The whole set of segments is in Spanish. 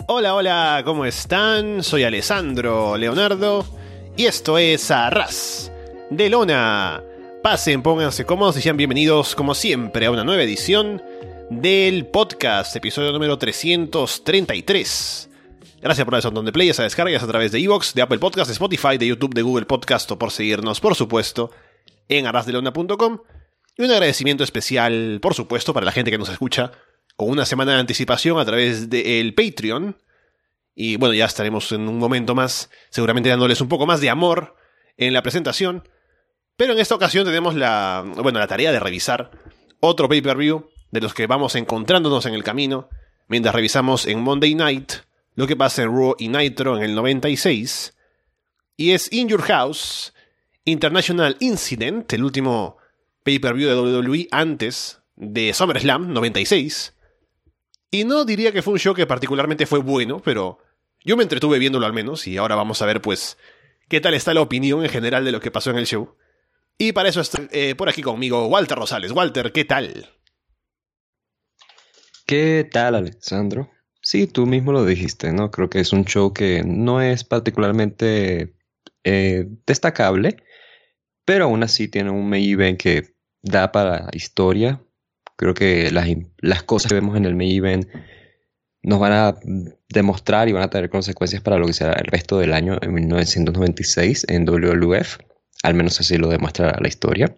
Hola, hola, ¿cómo están? Soy Alessandro Leonardo y esto es Arras de Lona. Pasen, pónganse cómodos y sean bienvenidos, como siempre, a una nueva edición del podcast, episodio número 333. Gracias por el montón de playas a descargas a través de iVoox, de Apple Podcast, de Spotify, de YouTube, de Google Podcast o por seguirnos, por supuesto, en arrasdelona.com. Y un agradecimiento especial, por supuesto, para la gente que nos escucha con una semana de anticipación a través del Patreon. Y bueno, ya estaremos en un momento más, seguramente dándoles un poco más de amor en la presentación. Pero en esta ocasión tenemos la tarea de revisar otro pay-per-view de los que vamos encontrándonos en el camino mientras revisamos en Monday Night lo que pasa en Raw y Nitro en el 96. Y es In Your House International Incident, el último pay-per-view de WWE antes de SummerSlam 96. Y no diría que fue un show que particularmente fue bueno, pero yo me entretuve viéndolo al menos, y ahora vamos a ver pues qué tal está la opinión en general de lo que pasó en el show. Y para eso está por aquí conmigo Walter Rosales. Walter, ¿qué tal? ¿Qué tal, Alessandro? Sí, tú mismo lo dijiste, ¿no? Creo que es un show que no es particularmente destacable, pero aún así tiene un main event que da para historia. Creo que las cosas que vemos en el main event nos van a demostrar y van a tener consecuencias para lo que será el resto del año en 1996 en WWF. Al menos así lo demuestra la historia.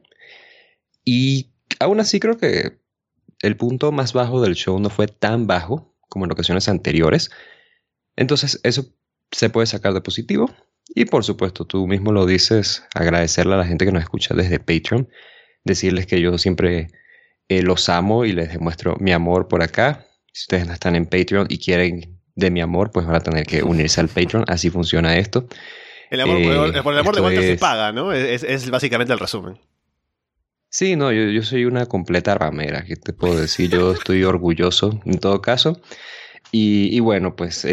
Y aún así creo que el punto más bajo del show no fue tan bajo como en ocasiones anteriores. Entonces eso se puede sacar de positivo. Y por supuesto, tú mismo lo dices, agradecerle a la gente que nos escucha desde Patreon. Decirles que yo siempre los amo y les demuestro mi amor por acá. Si ustedes no están en Patreon y quieren de mi amor, pues van a tener que unirse al Patreon. Así funciona esto. El amor por el amor de Walter se paga, ¿no? Es básicamente el resumen. Sí, no, yo soy una completa ramera, ¿qué te puedo decir? Yo estoy orgulloso en todo caso. Y bueno, pues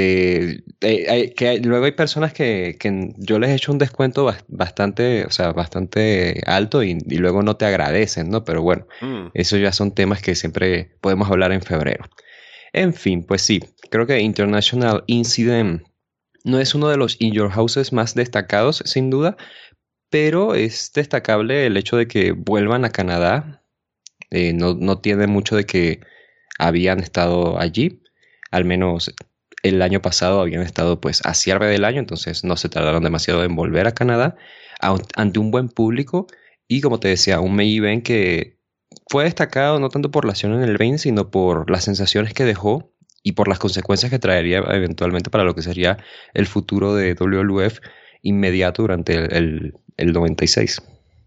luego hay personas que yo les he hecho un descuento bastante alto y luego no te agradecen, ¿no? Pero bueno, eso ya son temas que siempre podemos hablar en febrero. En fin, pues sí, creo que International Incident no es uno de los In Your Houses más destacados, sin duda, pero es destacable el hecho de que vuelvan a Canadá. No tiene mucho de que habían estado allí. Al menos el año pasado habían estado pues a cierre del año, entonces no se tardaron demasiado en volver a Canadá ante un buen público y, como te decía, un main event que fue destacado no tanto por la acción en el ring, sino por las sensaciones que dejó y por las consecuencias que traería eventualmente para lo que sería el futuro de WWF inmediato durante el 96.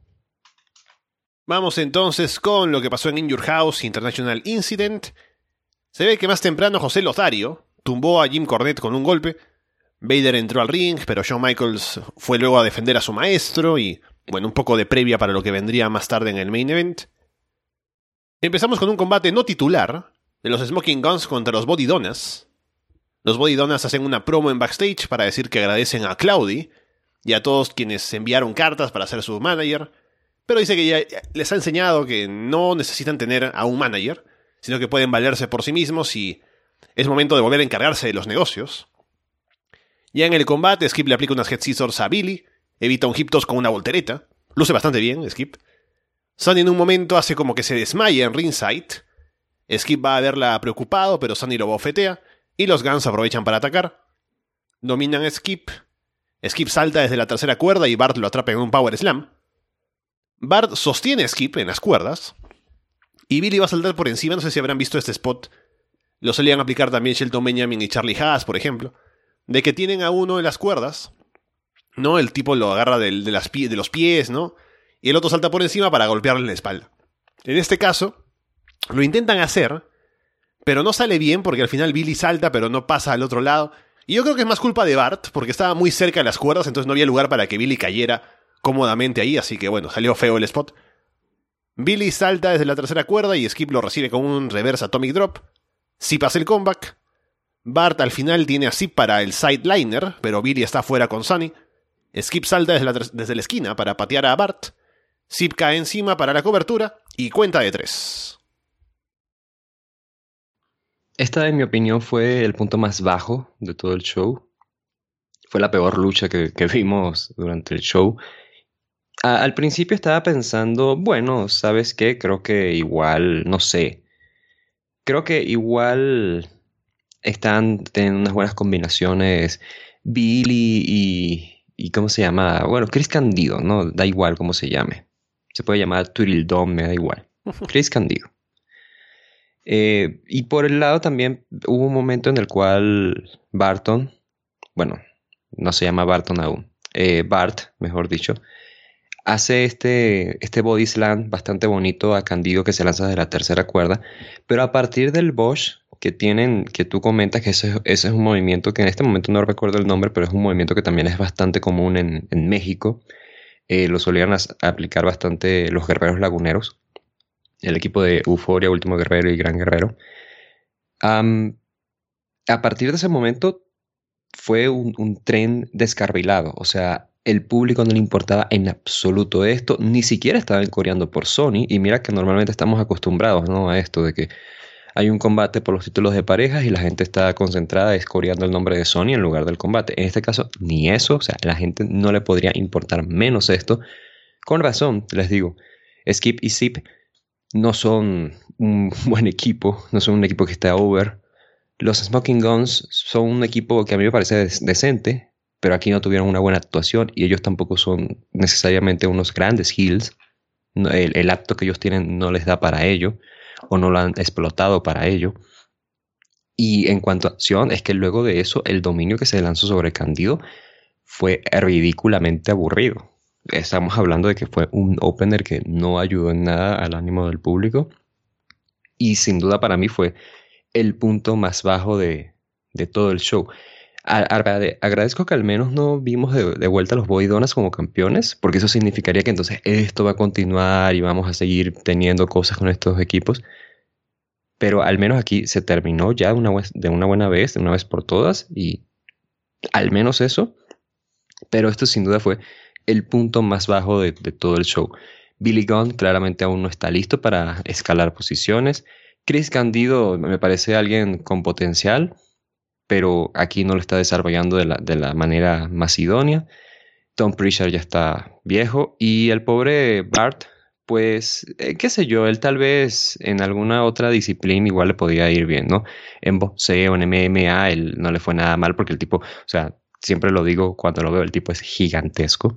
Vamos entonces con lo que pasó en In Your House International Incident. Se ve que más temprano José Lothario tumbó a Jim Cornette con un golpe. Vader entró al ring, pero Shawn Michaels fue luego a defender a su maestro y, bueno, un poco de previa para lo que vendría más tarde en el main event. Empezamos con un combate no titular de los Smoking Guns contra los Body Donnas. Los Body Donnas hacen una promo en backstage para decir que agradecen a Claudy y a todos quienes enviaron cartas para ser su manager, pero dice que ya les ha enseñado que no necesitan tener a un manager, sino que pueden valerse por sí mismos y es momento de volver a encargarse de los negocios. Ya en el combate, Skip le aplica unas Head Scissors a Billy, evita un hip toss con una voltereta, luce bastante bien, Skip. Sunny en un momento hace como que se desmaya en ringside. Skip va a verla preocupado, pero Sunny lo bofetea, y los Guns aprovechan para atacar. Dominan a Skip. Skip salta desde la tercera cuerda y Bart lo atrapa en un Power Slam. Bart sostiene a Skip en las cuerdas, y Billy va a saltar por encima. No sé si habrán visto este spot. Lo solían aplicar también Shelton Benjamin y Charlie Haas, por ejemplo. De que tienen a uno en las cuerdas, ¿no? El tipo lo agarra de los pies, ¿no? Y el otro salta por encima para golpearle en la espalda. En este caso, lo intentan hacer, pero no sale bien porque al final Billy salta, pero no pasa al otro lado. Y yo creo que es más culpa de Bart, porque estaba muy cerca de las cuerdas, entonces no había lugar para que Billy cayera cómodamente ahí, así que bueno, salió feo el spot. Billy salta desde la tercera cuerda y Skip lo recibe con un reverse atomic drop. Zip hace el comeback. Bart al final tiene a Zip para el sideliner, pero Billy está fuera con Sunny. Skip salta desde la esquina para patear a Bart. Zip cae encima para la cobertura y cuenta de 3. Esta, en mi opinión, fue el punto más bajo de todo el show. Fue la peor lucha que vimos durante el show. Al principio estaba pensando, bueno, ¿sabes qué? Creo que igual, no sé. Creo que igual están teniendo unas buenas combinaciones. Billy y ¿cómo se llama? Bueno, Chris Candido, ¿no? Da igual cómo se llame. Se puede llamar Tweedledum, me da igual. Chris Candido. Y por el lado también hubo un momento en el cual Barton, bueno, no se llama Barton aún, Bart, mejor dicho, hace este body slam bastante bonito a Candido que se lanza de la tercera cuerda, pero a partir del Bosch que tienen, que tú comentas que ese es un movimiento que en este momento no recuerdo el nombre, pero es un movimiento que también es bastante común en México. Lo solían aplicar bastante los guerreros laguneros, el equipo de Euforia, Último Guerrero y Gran Guerrero. A partir de ese momento fue un tren descarrilado, o sea, el público no le importaba en absoluto esto, ni siquiera estaban coreando por Sony, y mira que normalmente estamos acostumbrados, ¿no?, a esto de que hay un combate por los títulos de parejas y la gente está concentrada coreando el nombre de Sony en lugar del combate. En este caso, ni eso, o sea, a la gente no le podría importar menos esto. Con razón, les digo, Skip y Zip no son un buen equipo, no son un equipo que esté over. Los Smoking Guns son un equipo que a mí me parece decente, pero aquí no tuvieron una buena actuación y ellos tampoco son necesariamente unos grandes heels. El acto que ellos tienen no les da para ello, o no lo han explotado para ello. Y en cuanto a acción, es que luego de eso, el dominio que se lanzó sobre Candido fue ridículamente aburrido. Estamos hablando de que fue un opener que no ayudó en nada al ánimo del público. Y sin duda para mí fue el punto más bajo de todo el show. Agradezco que al menos no vimos de vuelta a los Boy Donas como campeones, porque eso significaría que entonces esto va a continuar y vamos a seguir teniendo cosas con estos equipos. Pero al menos aquí se terminó ya de una buena vez, de una vez por todas, y al menos eso. Pero esto sin duda fue el punto más bajo de todo el show. Billy Gunn claramente aún no está listo para escalar posiciones. Chris Candido me parece alguien con potencial, pero aquí no lo está desarrollando de la manera más idónea. Tom Pritchard ya está viejo y el pobre Bart, pues, qué sé yo, él tal vez en alguna otra disciplina igual le podía ir bien, ¿no? En boxeo, en MMA, él no le fue nada mal porque el tipo, o sea, siempre lo digo cuando lo veo, el tipo es gigantesco.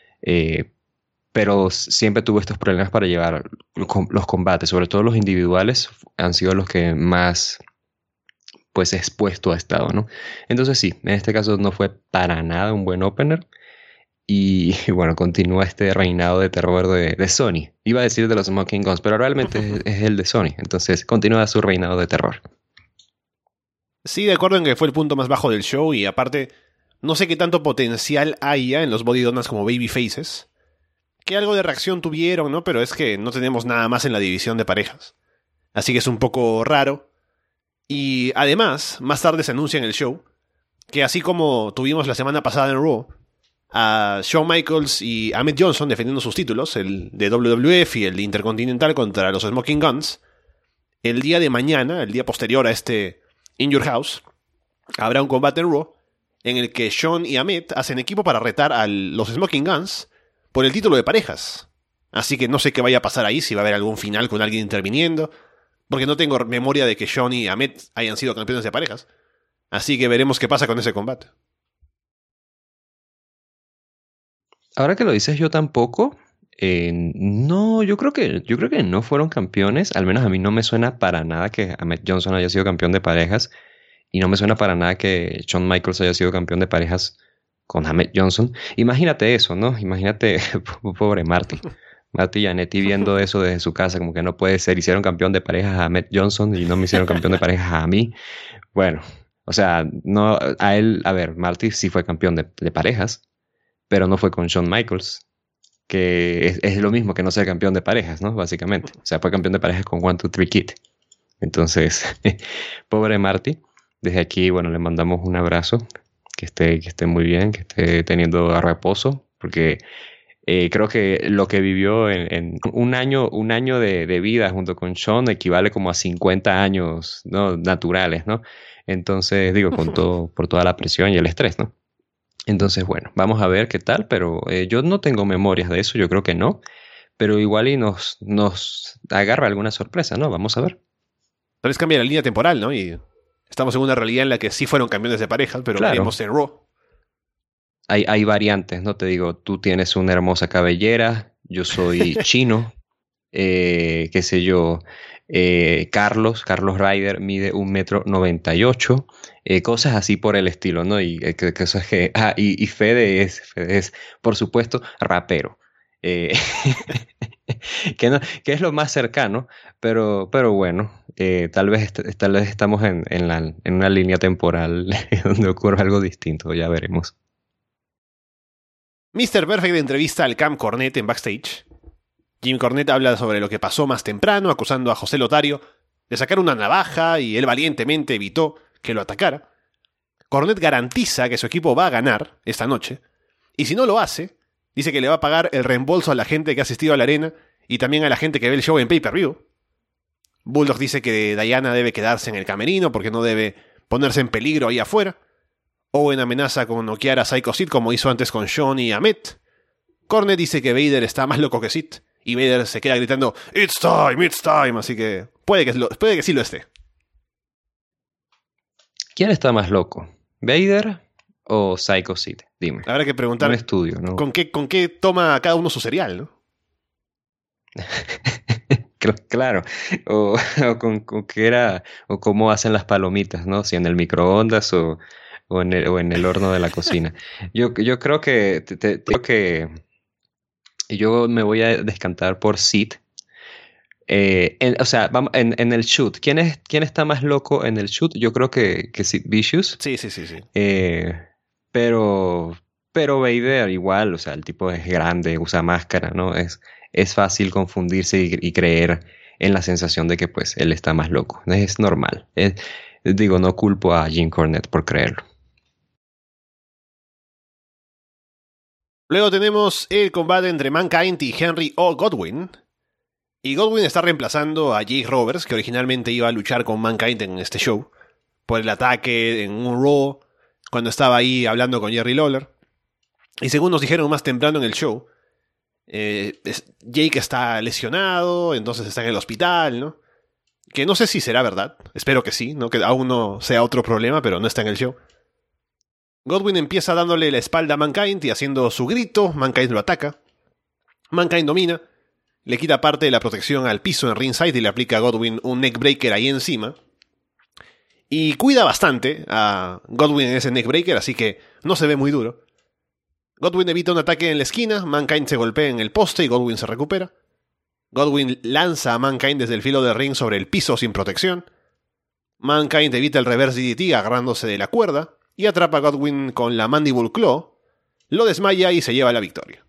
Pero siempre tuvo estos problemas para llevar los combates, sobre todo los individuales, han sido los que más pues expuesto ha estado, ¿no? Entonces sí, en este caso no fue para nada un buen opener. Y bueno, continúa este reinado de terror de Sony. Iba a decir de los Smoking Guns, pero realmente es el de Sony. Entonces continúa su reinado de terror. Sí, de acuerdo en que fue el punto más bajo del show y aparte, no sé qué tanto potencial haya en los Body Donas como Babyfaces. Que algo de reacción tuvieron, ¿no? Pero es que no tenemos nada más en la división de parejas. Así que es un poco raro. Y además, más tarde se anuncia en el show que así como tuvimos la semana pasada en Raw a Shawn Michaels y Ahmed Johnson defendiendo sus títulos, el de WWF y el de Intercontinental contra los Smoking Guns, el día de mañana, el día posterior a este In Your House, habrá un combate en Raw en el que Shawn y Ahmed hacen equipo para retar a los Smoking Guns por el título de parejas. Así que no sé qué vaya a pasar ahí, si va a haber algún final con alguien interviniendo, porque no tengo memoria de que Shawn y Ahmed hayan sido campeones de parejas. Así que veremos qué pasa con ese combate. Ahora que lo dices, yo tampoco. No, yo creo que no fueron campeones. Al menos a mí no me suena para nada que Ahmed Johnson haya sido campeón de parejas. Y no me suena para nada que Shawn Michaels haya sido campeón de parejas con Ahmed Johnson. Imagínate eso, ¿no? Imagínate, pobre Marty. Marty y Jannetty viendo eso desde su casa, como que no puede ser. Hicieron campeón de parejas a Ahmed Johnson y no me hicieron campeón de parejas a mí. Bueno, o sea, no, a él, a ver, Marty sí fue campeón de parejas, pero no fue con Shawn Michaels, que es lo mismo que no ser campeón de parejas, ¿no? Básicamente. O sea, fue campeón de parejas con 1-2-3 Kid. Entonces, pobre Marty. Desde aquí, bueno, le mandamos un abrazo. Que esté muy bien, que esté teniendo reposo, porque Creo que lo que vivió en un año de vida junto con Sean equivale como a 50 años, ¿no? Naturales, ¿no? Entonces, digo, por toda la presión y el estrés, ¿no? Entonces, bueno, vamos a ver qué tal, pero yo no tengo memorias de eso, yo creo que no, pero igual y nos agarra alguna sorpresa, ¿no? Vamos a ver. Tal vez cambia la línea temporal, ¿no? Y estamos en una realidad en la que sí fueron campeones de pareja, pero Claro. veremos en Raw. Hay variantes, ¿no? Te digo, tú tienes una hermosa cabellera, yo soy chino, qué sé yo, Carlos Ryder mide 1,98 m, cosas así por el estilo, ¿no? Y cosas que... y Fede es, por supuesto, rapero. Eh, que es lo más cercano, pero bueno, tal vez estamos en una línea temporal donde ocurre algo distinto, ya veremos. Mr. Perfect entrevista al Camp Cornette en backstage. Jim Cornette habla sobre lo que pasó más temprano, acusando a José Lotario de sacar una navaja y él valientemente evitó que lo atacara. Cornette garantiza que su equipo va a ganar esta noche, y si no lo hace, dice que le va a pagar el reembolso a la gente que ha asistido a la arena y también a la gente que ve el show en pay-per-view. Bulldog dice que Diana debe quedarse en el camerino porque no debe ponerse en peligro ahí afuera. Owen amenaza con noquear a Psycho Sid como hizo antes con Shawn y Ahmed. Cornette dice que Vader está más loco que Sid, y Vader se queda gritando it's time, así que puede que sí lo esté. ¿Quién está más loco? ¿Vader o Psycho Sid? Dime. Habrá que preguntar Un estudio, ¿no? con qué toma cada uno su cereal, ¿no? Claro. O con qué era, o cómo hacen las palomitas, ¿no? Si en el microondas o en el horno de la cocina. Yo creo que creo que yo me voy a descantar por Sid. O sea, vamos, en el shoot. ¿Quién está más loco en el shoot? Yo creo que Sid Vicious. Sí. Pero Vader igual, o sea, el tipo es grande, usa máscara, ¿no? Es fácil confundirse y creer en la sensación de que pues él está más loco. Es normal. Digo, no culpo a Jim Cornette por creerlo. Luego tenemos el combate entre Mankind y Henry O. Godwin. Y Godwin está reemplazando a Jake Roberts, que originalmente iba a luchar con Mankind en este show, por el ataque en un Raw, cuando estaba ahí hablando con Jerry Lawler. Y según nos dijeron más temprano en el show, Jake está lesionado, entonces está en el hospital, ¿no? Que no sé si será verdad, espero que sí, ¿no? Que aún no sea otro problema, pero no está en el show. Godwin empieza dándole la espalda a Mankind y haciendo su grito, Mankind lo ataca. Mankind domina, le quita parte de la protección al piso en ringside y le aplica a Godwin un neckbreaker ahí encima. Y cuida bastante a Godwin en ese neckbreaker, así que no se ve muy duro. Godwin evita un ataque en la esquina, Mankind se golpea en el poste y Godwin se recupera. Godwin lanza a Mankind desde el filo del ring sobre el piso sin protección. Mankind evita el reverse DDT agarrándose de la cuerda y atrapa a Godwin con la Mandible Claw, lo desmaya y se lleva la victoria.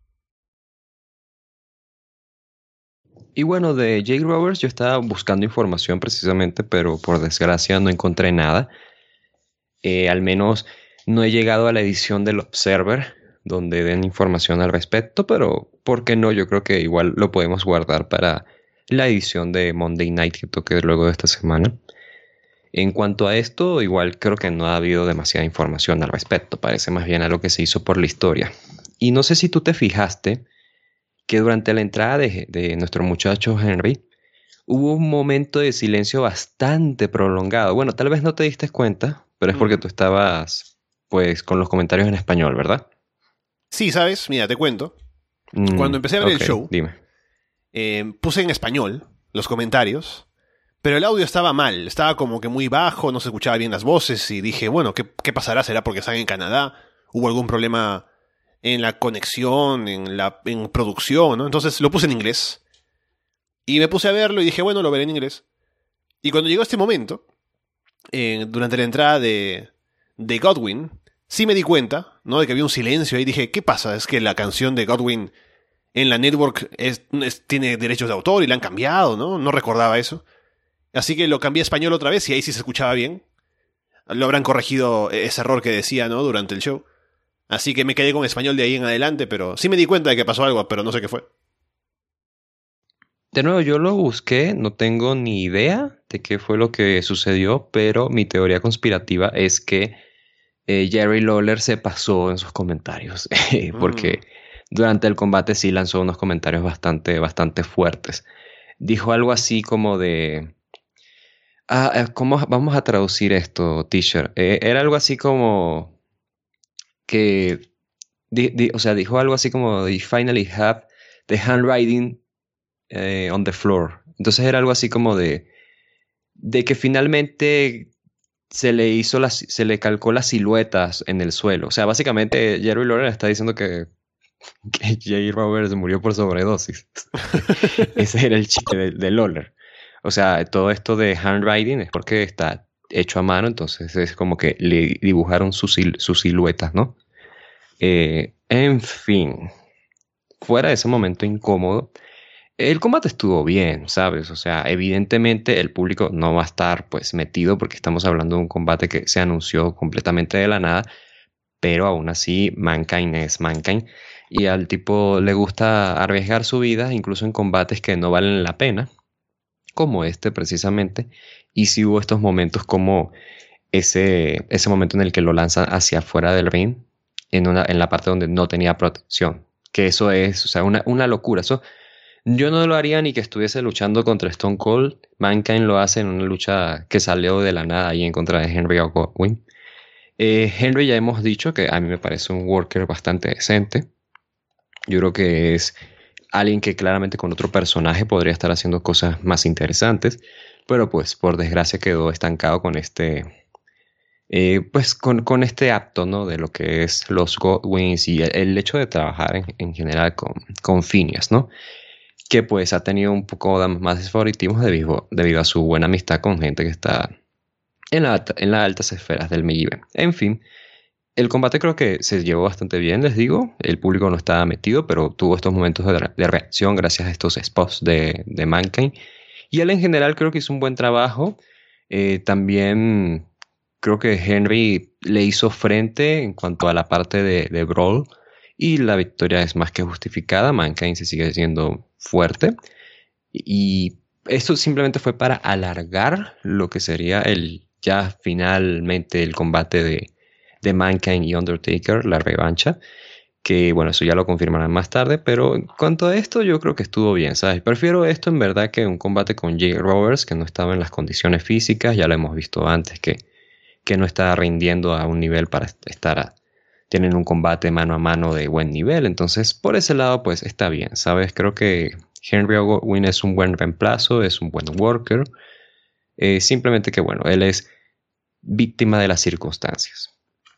Y bueno, de Jake Roberts yo estaba buscando información precisamente, pero por desgracia no encontré nada. Al menos no he llegado a la edición del Observer, donde den información al respecto, pero ¿por qué no? Yo creo que igual lo podemos guardar para la edición de Monday Night que toque luego de esta semana. En cuanto a esto, igual creo que no ha habido demasiada información al respecto, parece más bien a lo que se hizo por la historia. Y no sé si tú te fijaste que durante la entrada de nuestro muchacho Henry, hubo un momento de silencio bastante prolongado. Bueno, tal vez no te diste cuenta, pero es porque tú estabas, pues, con los comentarios en español, ¿verdad? Sí, ¿sabes? Mira, te cuento. Cuando empecé a ver el show, dime. Puse en español los comentarios, pero el audio estaba mal, estaba como que muy bajo, no se escuchaba bien las voces, y dije, bueno, ¿qué pasará? ¿Será porque están en Canadá? ¿Hubo algún problema en la conexión, en producción, ¿no? Entonces lo puse en inglés. Y me puse a verlo y dije, bueno, lo veré en inglés. Y cuando llegó este momento, durante la entrada de Godwin, sí me di cuenta, ¿no? De que había un silencio ahí. Dije, ¿qué pasa? Es que la canción de Godwin en la network tiene derechos de autor y la han cambiado, ¿no? No recordaba eso. Así que lo cambié a español otra vez y ahí sí se escuchaba bien. Lo habrán corregido ese error que decía, ¿no? Durante el show. Así que me quedé con español de ahí en adelante, pero sí me di cuenta de que pasó algo, pero no sé qué fue. De nuevo, yo lo busqué, no tengo ni idea de qué fue lo que sucedió, pero mi teoría conspirativa es que Jerry Lawler se pasó en sus comentarios, Mm. porque durante el combate sí lanzó unos comentarios bastante fuertes. Dijo algo así como de... ¿cómo vamos a traducir esto, teacher? Era algo así como que... o sea, dijo algo así como... "They finally have the handwriting on the floor". Entonces era algo así como de que finalmente se le calcó las siluetas en el suelo. O sea, básicamente Jerry Lawler está diciendo que J. Roberts murió por sobredosis. Ese era el chiste de Lawler. O sea, todo esto de handwriting es porque está hecho a mano, entonces es como que le dibujaron sus siluetas, ¿no? En fin, fuera de ese momento incómodo, el combate estuvo bien, ¿sabes? O sea, evidentemente el público no va a estar pues metido porque estamos hablando de un combate que se anunció completamente de la nada, pero aún así Mankind es Mankind y al tipo le gusta arriesgar su vida incluso en combates que no valen la pena, como este precisamente, y si hubo estos momentos como ese momento en el que lo lanzan hacia afuera del ring, en la parte donde no tenía protección, que eso es, o sea, una locura, eso yo no lo haría ni que estuviese luchando contra Stone Cold. Mankind lo hace en una lucha que salió de la nada ahí en contra de Henry Godwinn. Henry ya hemos dicho que a mí me parece un worker bastante decente. Yo creo que es alguien que claramente con otro personaje podría estar haciendo cosas más interesantes. Pero pues por desgracia quedó estancado con pues con este acto, ¿no? De lo que es los Godwinns y el hecho de trabajar en general con Phineas, ¿no? Que pues ha tenido un poco más de favoritismo debido a su buena amistad con gente que está en las altas esferas del MIB. En fin, el combate creo que se llevó bastante bien, les digo. El público no estaba metido, pero tuvo estos momentos de reacción gracias a estos spots de Mankind. Y él en general creo que hizo un buen trabajo. También creo que Henry le hizo frente en cuanto a la parte de Brawl. Y la victoria es más que justificada. Mankind se sigue siendo fuerte. Y esto simplemente fue para alargar lo que sería ya finalmente el combate de Mankind y Undertaker, la revancha. Que bueno, eso ya lo confirmarán más tarde. Pero en cuanto a esto, yo creo que estuvo bien, ¿sabes? Prefiero esto en verdad que un combate con Jake Roberts, que no estaba en las condiciones físicas. Ya lo hemos visto antes, que no está rindiendo a un nivel para estar tienen un combate mano a mano de buen nivel. Entonces, por ese lado, pues está bien, ¿sabes? Creo que Henry Godwinn es un buen reemplazo, es un buen worker. Simplemente que, bueno, él es víctima de las circunstancias.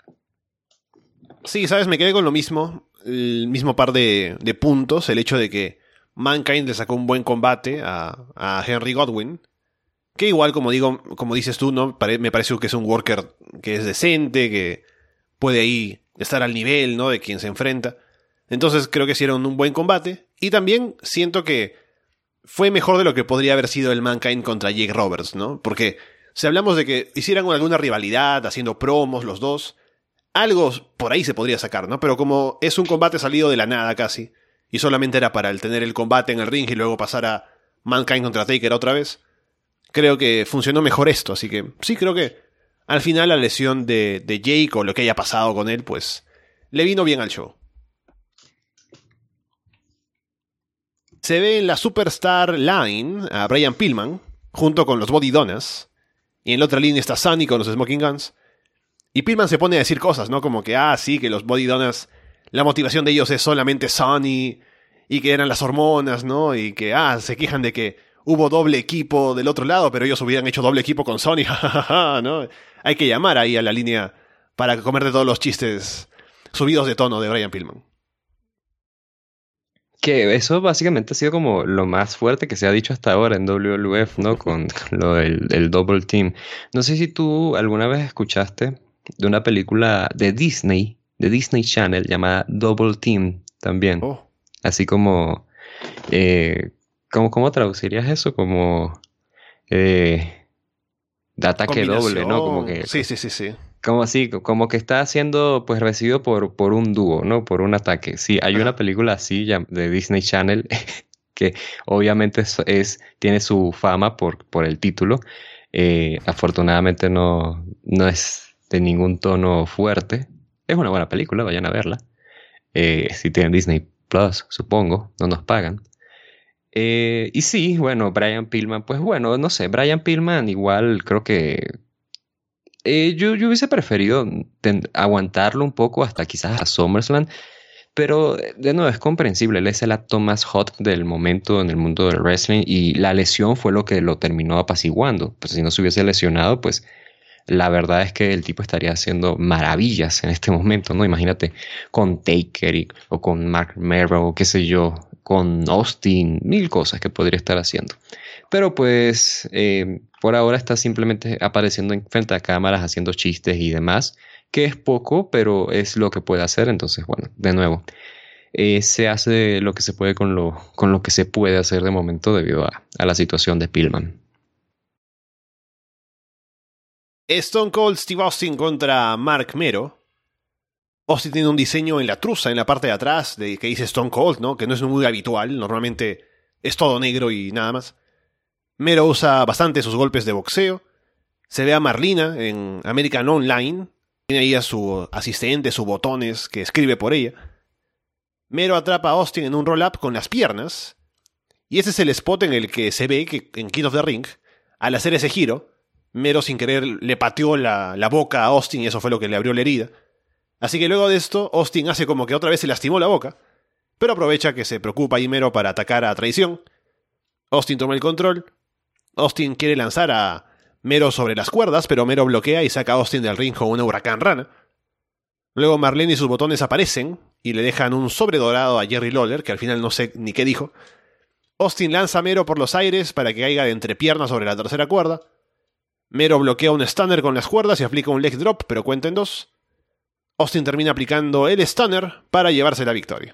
Sí, sabes, me quedé con lo mismo, el mismo par de puntos, el hecho de que Mankind le sacó un buen combate a Henry Godwinn, que igual, como digo, como dices tú, ¿no? Me parece que es un worker que es decente, que puede ahí estar al nivel, ¿no? De quien se enfrenta. Entonces creo que hicieron un buen combate. Y también siento que fue mejor de lo que podría haber sido el Mankind contra Jake Roberts, ¿no? Porque si hablamos de que hicieran alguna rivalidad, haciendo promos los dos, algo por ahí se podría sacar, ¿no? Pero como es un combate salido de la nada casi, y solamente era para el tener el combate en el ring y luego pasar a Mankind contra Taker otra vez, creo que funcionó mejor esto. Así que sí, creo que al final la lesión de Jake o lo que haya pasado con él, pues le vino bien al show. Se ve en la Superstar Line a Brian Pillman, junto con los Body Donnas, y en la otra línea está Sunny con los Smoking Guns. Y Pillman se pone a decir cosas, ¿no? Como que, sí, que los Body Donnas, la motivación de ellos es solamente Sunny, y que eran las hormonas, ¿no? Y que, se quejan de que hubo doble equipo del otro lado, pero ellos hubieran hecho doble equipo con Sony, ¿no? Hay que llamar ahí a la línea para comerte todos los chistes subidos de tono de Brian Pillman. Que eso básicamente ha sido como lo más fuerte que se ha dicho hasta ahora en WWF, ¿no? Con lo del el Double Team. No sé si tú alguna vez escuchaste de una película de Disney Channel llamada Double Team también. Oh, Así como, ¿cómo traducirías eso? Como de ataque doble, ¿no? Como combinación. que Sí, sí, sí, sí. Como así, como que está siendo pues recibido por un dúo, ¿no? Por un ataque. Sí, hay una Ajá. película así de Disney Channel que obviamente tiene su fama por el título. Afortunadamente no es de ningún tono fuerte. Es una buena película, vayan a verla. Si tienen Disney Plus, supongo, no nos pagan. Y sí, bueno, Brian Pillman, pues bueno, no sé, Brian Pillman igual creo que yo hubiese preferido aguantarlo un poco hasta quizás a SummerSlam, pero de nuevo es comprensible, él es el acto más hot del momento en el mundo del wrestling y la lesión fue lo que lo terminó apaciguando. Pues si no se hubiese lesionado, pues la verdad es que el tipo estaría haciendo maravillas en este momento, ¿no? Imagínate con Taker o con Mark Merrow, qué sé yo, con Austin, mil cosas que podría estar haciendo. Pero pues por ahora está simplemente apareciendo en frente a cámaras, haciendo chistes y demás, que es poco, pero es lo que puede hacer. Entonces, bueno, de nuevo, se hace lo que se puede con lo que se puede hacer de momento debido a la situación de Pillman. Stone Cold Steve Austin contra Mark Mero. Austin tiene un diseño en la truza, en la parte de atrás, que dice Stone Cold, ¿no? Que no es muy habitual. Normalmente es todo negro y nada más. Mero usa bastante sus golpes de boxeo. Se ve a Marlina en American Online. Tiene ahí a su asistente, sus botones, que escribe por ella. Mero atrapa a Austin en un roll-up con las piernas. Y ese es el spot en el que se ve que en King of the Ring, al hacer ese giro, Mero sin querer le pateó la boca a Austin y eso fue lo que le abrió la herida. Así que luego de esto, Austin hace como que otra vez se lastimó la boca, pero aprovecha que se preocupa ahí Mero para atacar a traición. Austin toma el control. Austin quiere lanzar a Mero sobre las cuerdas, pero Mero bloquea y saca a Austin del ring con una huracán rana. Luego Marlene y sus botones aparecen y le dejan un sobre dorado a Jerry Lawler, que al final no sé ni qué dijo. Austin lanza a Mero por los aires para que caiga de entrepierna sobre la tercera cuerda. Mero bloquea un stunner con las cuerdas y aplica un leg drop, pero cuenta en dos. Austin termina aplicando el stunner para llevarse la victoria.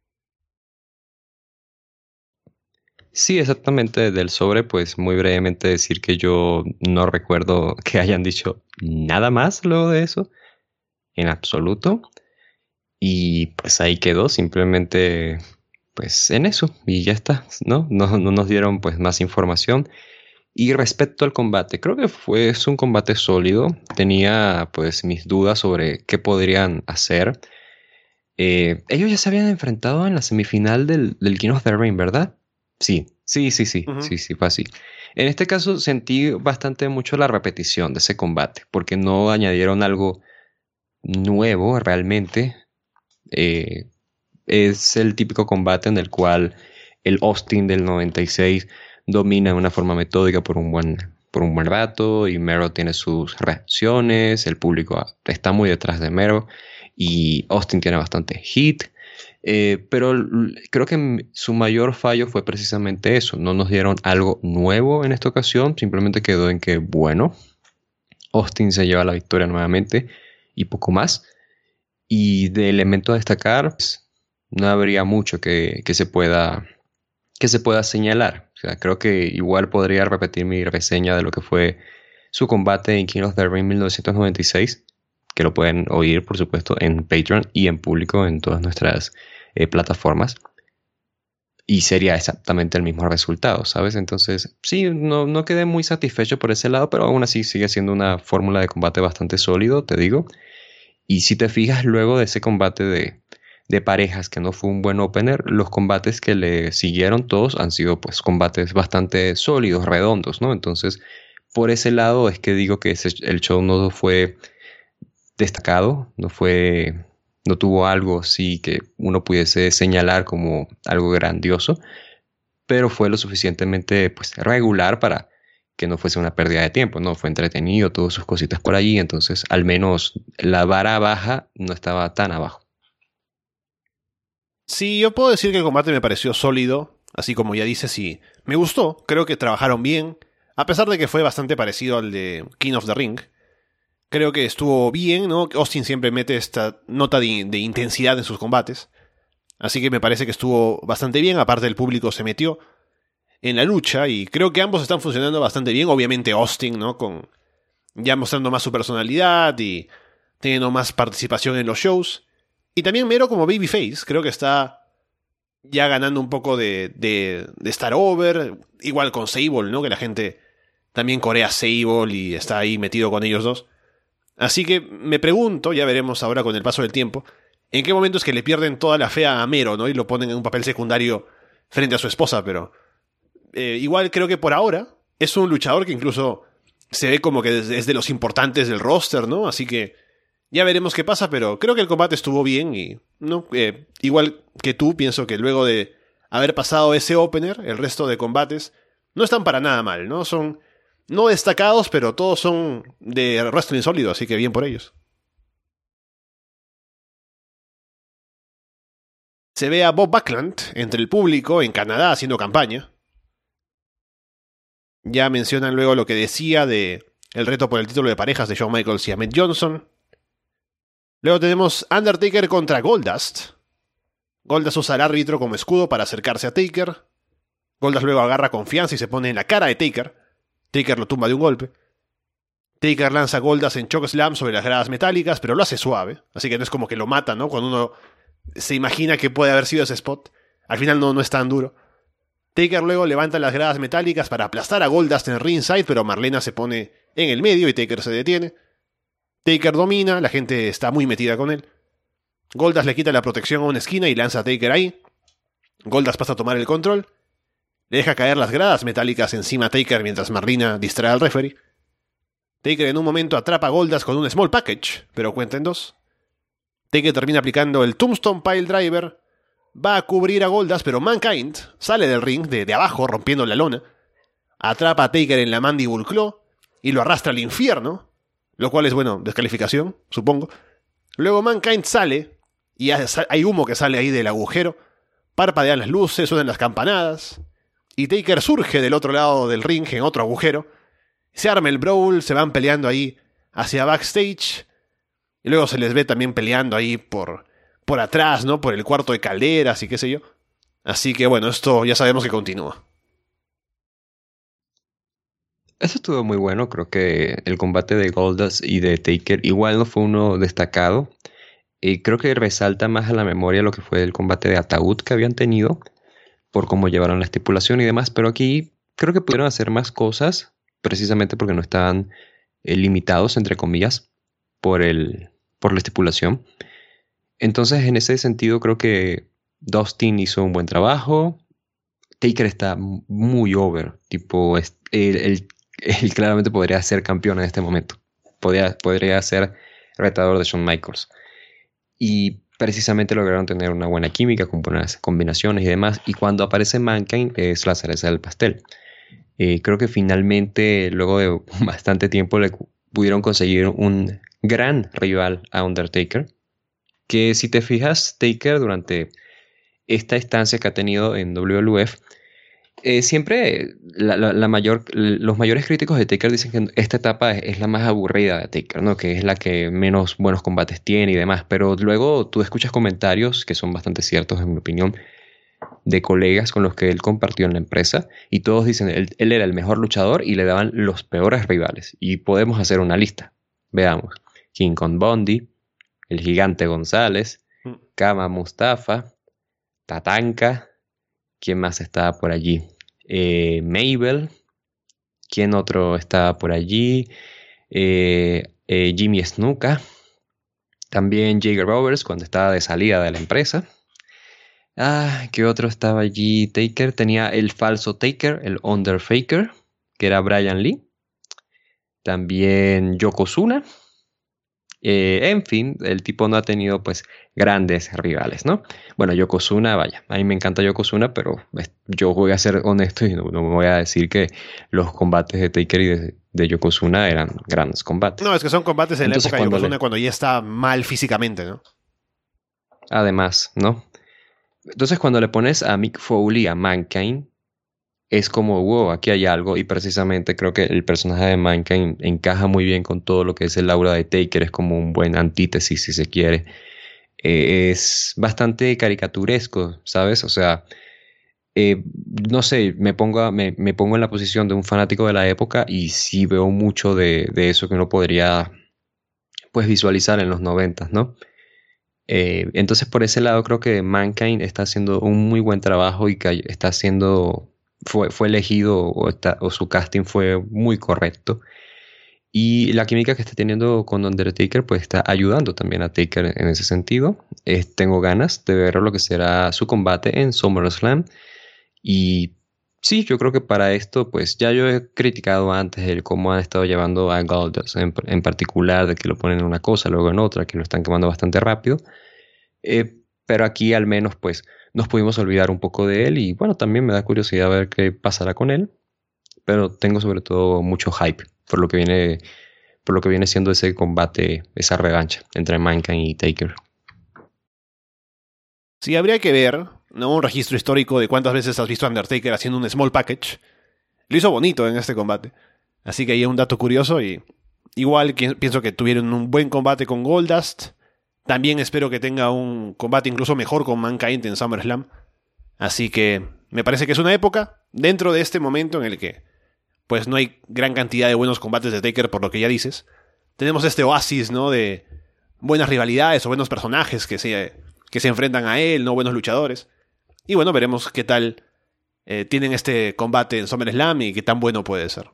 Sí, exactamente del sobre, pues muy brevemente decir que yo no recuerdo que hayan dicho nada más luego de eso, en absoluto. Y pues ahí quedó, simplemente pues en eso y ya está, ¿no? No nos dieron pues más información. Y respecto al combate, creo que es un combate sólido. Tenía pues mis dudas sobre qué podrían hacer. Ellos ya se habían enfrentado en la semifinal del King of the Ring, ¿verdad? Uh-huh. Sí, fue así. En este caso sentí bastante mucho la repetición de ese combate, porque no añadieron algo nuevo realmente. Es el típico combate en el cual el Austin del 96 domina de una forma metódica por un buen rato y Mero tiene sus reacciones, el público está muy detrás de Mero y Austin tiene bastante hit. Pero creo que su mayor fallo fue precisamente eso. No nos dieron algo nuevo en esta ocasión, simplemente quedó en que, bueno, Austin se lleva la victoria nuevamente y poco más. Y de elemento a destacar, pues, no habría mucho que se pueda señalar. O sea, creo que igual podría repetir mi reseña de lo que fue su combate en King of the Ring 1996, que lo pueden oír, por supuesto, en Patreon y en público en todas nuestras plataformas. Y sería exactamente el mismo resultado, ¿sabes? Entonces, sí, no quedé muy satisfecho por ese lado, pero aún así sigue siendo una fórmula de combate bastante sólido, te digo. Y si te fijas luego de ese combate de parejas que no fue un buen opener, los combates que le siguieron todos han sido pues combates bastante sólidos, redondos, ¿no? Entonces, por ese lado es que digo que el show no fue destacado, no tuvo algo así que uno pudiese señalar como algo grandioso, pero fue lo suficientemente pues regular para que no fuese una pérdida de tiempo, ¿no? Fue entretenido, tuvo sus cositas por allí, entonces al menos la vara baja no estaba tan abajo. Sí, yo puedo decir que el combate me pareció sólido, así como ya dices, y me gustó. Creo que trabajaron bien, a pesar de que fue bastante parecido al de King of the Ring. Creo que estuvo bien, ¿no? Austin siempre mete esta nota de intensidad en sus combates. Así que me parece que estuvo bastante bien, aparte el público se metió en la lucha y creo que ambos están funcionando bastante bien. Obviamente Austin, ¿no? Con ya mostrando más su personalidad y teniendo más participación en los shows. Y también Mero como babyface, creo que está ya ganando un poco de estar over, igual con Sable, ¿no? Que la gente también corea Sable y está ahí metido con ellos dos. Así que me pregunto, ya veremos ahora con el paso del tiempo, en qué momento es que le pierden toda la fe a Mero, ¿no? Y lo ponen en un papel secundario frente a su esposa, pero igual creo que por ahora es un luchador que incluso se ve como que es de los importantes del roster, ¿no? Así que ya veremos qué pasa, pero creo que el combate estuvo bien y no igual que tú, pienso que luego de haber pasado ese opener, el resto de combates no están para nada mal, ¿no? Son no destacados, pero todos son de wrestling sólido, así que bien por ellos. Se ve a Bob Backlund entre el público en Canadá haciendo campaña. Ya mencionan luego lo que decía de el reto por el título de parejas de Shawn Michaels y Ahmed Johnson. Luego tenemos Undertaker contra Goldust. Goldust usa al árbitro como escudo para acercarse a Taker. Goldust luego agarra confianza y se pone en la cara de Taker. Taker lo tumba de un golpe. Taker lanza a Goldust en chokeslam sobre las gradas metálicas, pero lo hace suave. Así que no es como que lo mata, ¿no? Cuando uno se imagina que puede haber sido ese spot. Al final no es tan duro. Taker luego levanta las gradas metálicas para aplastar a Goldust en el ringside, pero Marlena se pone en el medio y Taker se detiene. Taker domina, la gente está muy metida con él. Goldust le quita la protección a una esquina y lanza a Taker ahí. Goldust pasa a tomar el control. Le deja caer las gradas metálicas encima a Taker mientras Marlena distrae al referee. Taker en un momento atrapa a Goldust con un small package, pero cuenta en dos. Taker termina aplicando el Tombstone Pile Driver. Va a cubrir a Goldust, pero Mankind sale del ring de abajo rompiendo la lona. Atrapa a Taker en la Mandible Claw y lo arrastra al infierno. Lo cual es, bueno, descalificación, supongo. Luego Mankind sale y hay humo que sale ahí del agujero. Parpadean las luces, suenan las campanadas. Y Taker surge del otro lado del ring en otro agujero. Se arma el brawl, se van peleando ahí hacia backstage. Y luego se les ve también peleando ahí por atrás, ¿no? Por el cuarto de calderas y qué sé yo. Así que bueno, esto ya sabemos que continúa. Eso estuvo muy bueno. Creo que el combate de Goldust y de Taker igual no fue uno destacado. Y creo que resalta más a la memoria lo que fue el combate de ataúd que habían tenido, por cómo llevaron la estipulación y demás. Pero aquí creo que pudieron hacer más cosas, precisamente porque no estaban limitados, entre comillas, por la estipulación. Entonces, en ese sentido, creo que Dustin hizo un buen trabajo. Taker está muy over. Tipo, él claramente podría ser campeón en este momento. Podría ser retador de Shawn Michaels. Y precisamente lograron tener una buena química con buenas combinaciones y demás. Y cuando aparece Mankind es la cereza del pastel. Creo que finalmente, luego de bastante tiempo, le pudieron conseguir un gran rival a Undertaker. Que si te fijas, Taker durante esta estancia que ha tenido en WWF, siempre los mayores críticos de Taker dicen que esta etapa es la más aburrida de Taker, ¿no? Que es la que menos buenos combates tiene y demás. Pero luego tú escuchas comentarios que son bastante ciertos, en mi opinión, de colegas con los que él compartió en la empresa, y todos dicen él era el mejor luchador y le daban los peores rivales. Y podemos hacer una lista. Veamos: King Kong Bundy, el Gigante González, Kama Mustafa, Tatanka. ¿Quién más estaba por allí? Mabel. ¿Quién otro estaba por allí? Jimmy Snuka. También Jake Roberts cuando estaba de salida de la empresa. ¿Qué otro estaba allí? Taker tenía el falso Taker, el Underfaker, que era Brian Lee. También Yokozuna. En fin, el tipo no ha tenido pues grandes rivales, ¿no? Bueno, Yokozuna, vaya, a mí me encanta Yokozuna, pero yo voy a ser honesto y no voy a decir que los combates de Taker y de Yokozuna eran grandes combates. No, es que son combates en la época de Yokozuna cuando ya está mal físicamente, ¿no? Además, ¿no? Entonces cuando le pones a Mick Foley, a Mankind, es como, wow, aquí hay algo. Y precisamente creo que el personaje de Mankind encaja muy bien con todo lo que es el aura de Taker. Es como un buen antítesis, si se quiere. Es bastante caricaturesco, ¿sabes? O sea, eh, no sé, me pongo en la posición de un fanático de la época y sí veo mucho de eso que uno podría pues visualizar en los noventas, ¿no? Entonces por ese lado creo que Mankind está haciendo un muy buen trabajo y que está haciendo, fue elegido o su casting fue muy correcto. Y la química que está teniendo con Undertaker pues está ayudando también a Taker en ese sentido. Tengo ganas de ver lo que será su combate en SummerSlam. Y sí, yo creo que para esto, pues ya yo he criticado antes el cómo han estado llevando a Goldust en particular, de que lo ponen en una cosa, luego en otra, que lo están quemando bastante rápido. Pero aquí al menos, pues, nos pudimos olvidar un poco de él y bueno, también me da curiosidad ver qué pasará con él. Pero tengo sobre todo mucho hype por lo que viene siendo ese combate, esa revancha entre Mankind y Taker. Sí, habría que ver, ¿no? Un registro histórico de cuántas veces has visto a Undertaker haciendo un small package. Lo hizo bonito en este combate. Así que ahí hay un dato curioso y igual pienso que tuvieron un buen combate con Goldust. También espero que tenga un combate incluso mejor con Mankind en SummerSlam. Así que me parece que es una época dentro de este momento en el que pues no hay gran cantidad de buenos combates de Taker por lo que ya dices. Tenemos este oasis, ¿no? De buenas rivalidades o buenos personajes que se enfrentan a él, ¿no? Buenos luchadores. Y bueno, veremos qué tal tienen este combate en SummerSlam y qué tan bueno puede ser.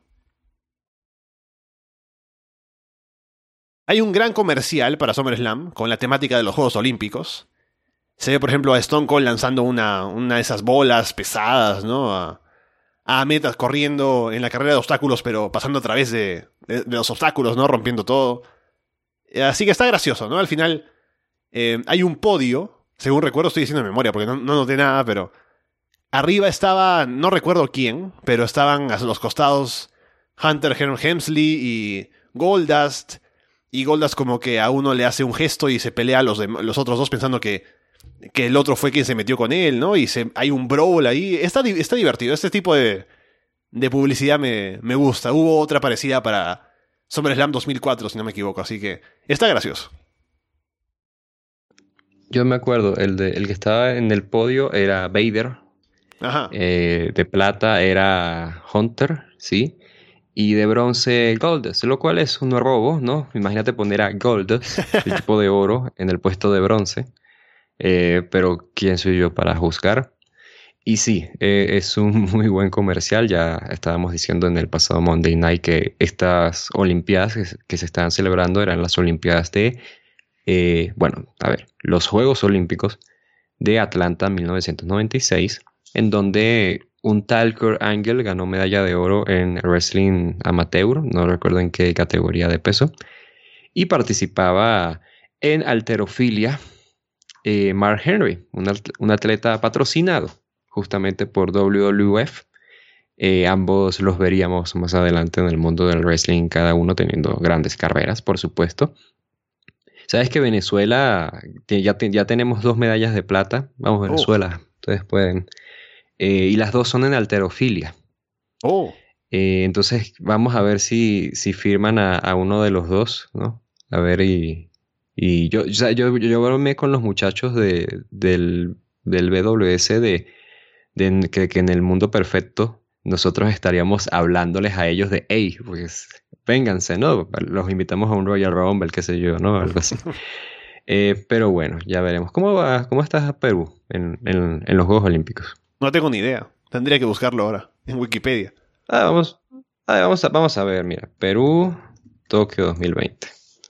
Hay un gran comercial para SummerSlam con la temática de los Juegos Olímpicos. Se ve, por ejemplo, a Stone Cold lanzando una de esas bolas pesadas, ¿no? A metas corriendo en la carrera de obstáculos, pero pasando a través de los obstáculos, ¿no? Rompiendo todo. Así que está gracioso, ¿no? Al final hay un podio, según recuerdo, estoy diciendo de memoria porque no noté nada, pero arriba estaba, no recuerdo quién, pero estaban a los costados Hunter Hearst Helmsley y Goldust. Y Goldust como que a uno le hace un gesto y se pelea a los otros dos pensando que el otro fue quien se metió con él, ¿no? Y hay un brawl ahí. Está divertido. Este tipo de publicidad me gusta. Hubo otra parecida para SummerSlam 2004, si no me equivoco. Así que está gracioso. Yo me acuerdo, el que estaba en el podio era Vader, Ajá. de plata era Hunter, ¿sí? Y de bronce Goldust, lo cual es un robo, ¿no? Imagínate poner a Goldust, el tipo de oro, en el puesto de bronce. Pero ¿quién soy yo para juzgar? Y sí, es un muy buen comercial. Ya estábamos diciendo en el pasado Monday Night que estas Olimpiadas que se estaban celebrando eran las Olimpiadas de, bueno, a ver, los Juegos Olímpicos de Atlanta 1996, en donde un tal Kurt Angle ganó medalla de oro en wrestling amateur, no recuerdo en qué categoría de peso, y participaba en halterofilia Mark Henry, un atleta patrocinado justamente por WWF. Ambos los veríamos más adelante en el mundo del wrestling, cada uno teniendo grandes carreras, por supuesto. Sabes que Venezuela, ya tenemos 2 medallas de plata. Vamos, Oh. Venezuela, ustedes pueden. Y las dos son en halterofilia. Oh. Entonces vamos a ver si firman a uno de los dos, ¿no? A ver, y yo, o sea, yo bromé con los muchachos del BWS que en el mundo perfecto nosotros estaríamos hablándoles a ellos de, hey, pues vénganse, ¿no? Los invitamos a un Royal Rumble, qué sé yo, ¿no? Algo así. Pero bueno, ya veremos. ¿Cómo va? ¿Cómo está Perú en los Juegos Olímpicos? No tengo ni idea. Tendría que buscarlo ahora en Wikipedia. Vamos, vamos a ver, mira. Perú, Tokio 2020.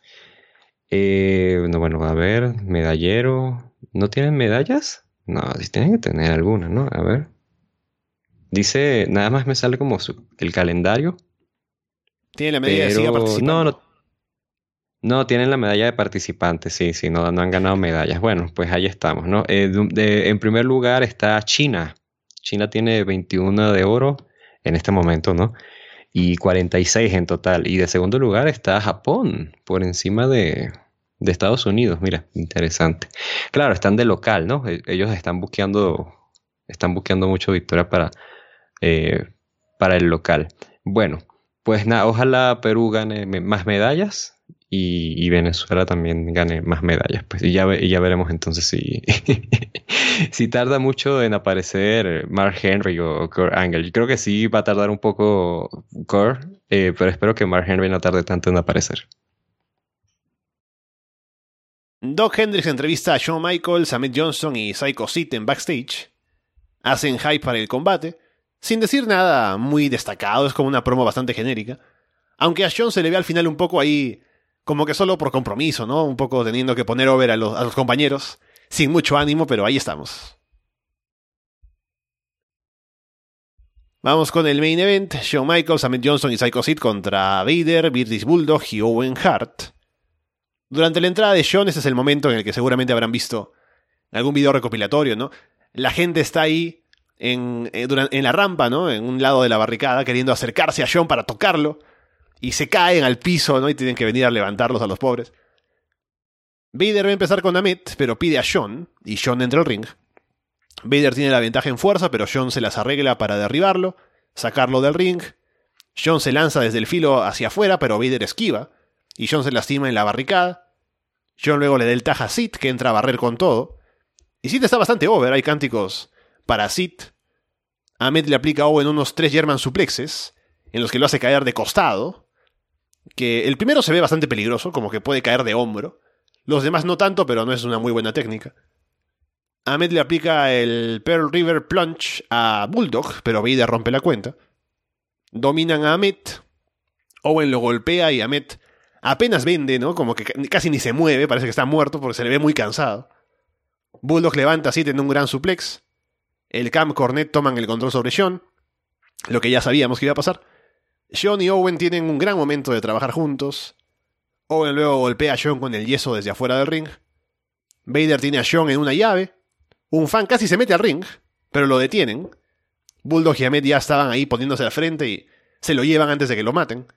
No, bueno, a ver, medallero. ¿No tienen medallas? No, sí tienen que tener alguna, ¿no? A ver. Dice, nada más me sale como el calendario, Tiene la medida de siga pero participando. no tienen la medalla de participante, sí, no han ganado medallas. Bueno, pues ahí estamos, ¿no? En primer lugar está China. China tiene 21 de oro en este momento, ¿no? Y 46 en total. Y de segundo lugar está Japón, por encima de Estados Unidos. Mira, interesante. Claro, están de local, ¿no? Ellos están buscando mucho victoria para el local. Bueno, pues nada, ojalá Perú gane más medallas y Venezuela también gane más medallas. Pues, y ya veremos entonces si, si tarda mucho en aparecer Mark Henry o Kurt Angle. Yo creo que sí va a tardar un poco Kurt, pero espero que Mark Henry no tarde tanto en aparecer. Doc Hendrix entrevista a Shawn Michaels, a Matt Johnson y Psycho Sid en backstage. Hacen hype para el combate, sin decir nada muy destacado, es como una promo bastante genérica. Aunque a Shawn se le ve al final un poco ahí, como que solo por compromiso, ¿no? Un poco teniendo que poner over a los compañeros, sin mucho ánimo, pero ahí estamos. Vamos con el main event, Shawn Michaels, Ahmed Johnson y Psycho Sid contra Vader, British Bulldog y Owen Hart. Durante la entrada de Shawn, ese es el momento en el que seguramente habrán visto algún video recopilatorio, ¿no? La gente está ahí en la rampa, ¿no? En un lado de la barricada, queriendo acercarse a Shawn para tocarlo. Y se caen al piso, ¿no? Y tienen que venir a levantarlos a los pobres. Vader va a empezar con Ahmed, pero pide a Shawn, y Shawn entra al ring. Vader tiene la ventaja en fuerza, pero Shawn se las arregla para derribarlo, sacarlo del ring. Shawn se lanza desde el filo hacia afuera, pero Vader esquiva, y Shawn se lastima en la barricada. Shawn luego le da el taja a Sid, que entra a barrer con todo. Y Sid está bastante over, hay cánticos para Sid. Ahmed le aplica a Owen unos 3 German suplexes, en los que lo hace caer de costado. Que el primero se ve bastante peligroso, como que puede caer de hombro. Los demás no tanto, pero no es una muy buena técnica. Ahmed le aplica el Pearl River Plunge a Bulldog, pero Vader rompe la cuenta. Dominan a Ahmed. Owen lo golpea y Ahmed apenas vende, ¿no? Como que casi ni se mueve, parece que está muerto porque se le ve muy cansado. Bulldog levanta a Sid en un gran suplex. El Cam Cornette toman el control sobre Shawn, lo que ya sabíamos que iba a pasar. Shawn y Owen tienen un gran momento de trabajar juntos. Owen luego golpea a Shawn con el yeso desde afuera del ring. Vader tiene a Shawn en una llave. Un fan casi se mete al ring, pero lo detienen. Bulldog y Ahmed ya estaban ahí poniéndose al frente y se lo llevan antes de que lo maten.